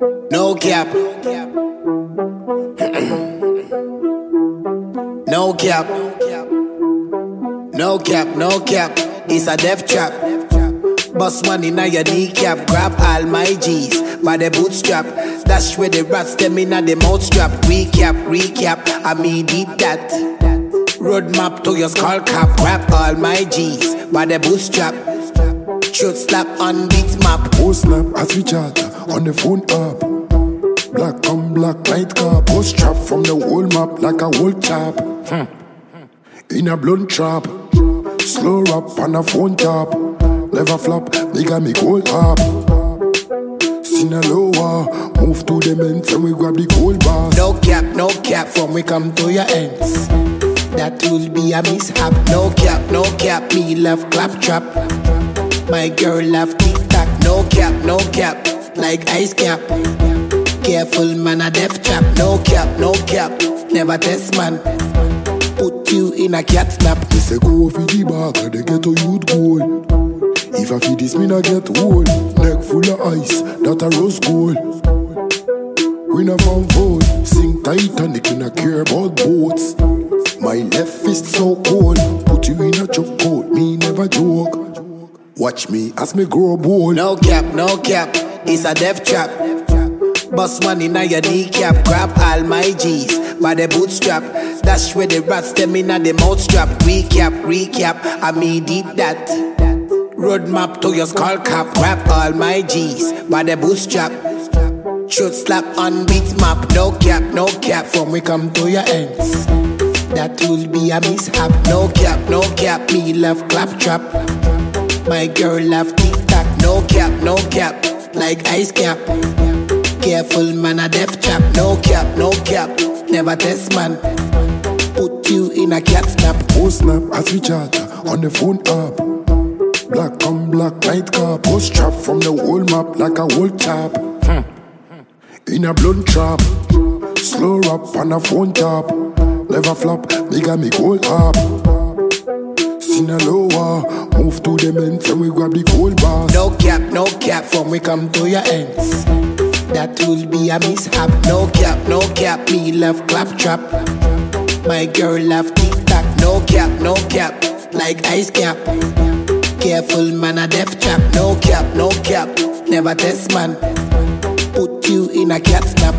No cap. No cap. No cap, no cap. It's a death trap. Bust money now your kneecap. Grab all my G's by the bootstrap. Dash where the rats them in the mouth strap. Recap, I mean deep that. Roadmap to your skull cap. Grab all my G's by the bootstrap. Shoot slap on beat map. Post snap as we chat on the phone app. Black on black night car. Post trap from the whole map like a whole chap. In a blunt trap. Slow rap on a phone tap. Never flop, nigga make all up. Sinaloa, move to the men's and we grab the gold bars. No cap, from we come to your ends. That will be a mishap. No cap, me love claptrap. My girl love tic-tac. No cap, like ice cap. Careful man, a death trap. No cap, never test man. Put you in a cat snap. They say go for the bag and they get a youth goal. If I feed this, me not get whole. Neck full of ice, that a rose gold. We not found food. Sing Titanic in a care about boats. My left fist so cold. Put you in a chokehold, me never joke. Watch me as me grow bold. No cap, it's a death trap. Bust money now your kneecap. Grab all my G's by the bootstrap. Dash where the rats them in the mouth strap. Recap, I mean deep that. Roadmap to your skull cap. Grab all my G's by the bootstrap. Shoot slap on beat map. No cap, from we come to your ends. That will be a mishap. No cap, me love claptrap. My girl love tic-tac. No cap, like ice cap. Careful man, a death trap. No cap, never test man. Put you in a cat snap. Post snap as we chat on the phone app. Black on black night car. Post trap from the whole map like a whole chap. In a blunt trap. Slow rap on a phone tap. Never flop, nigga make all up. Sinaloa, move to the men's and we grab the gold bars. No cap, from we come to your ends. That will be a mishap. No cap, me love claptrap. My girl love tic-tac. No cap, like ice cap. Careful man, a death trap. No cap, never test man. Put you in a cat snap.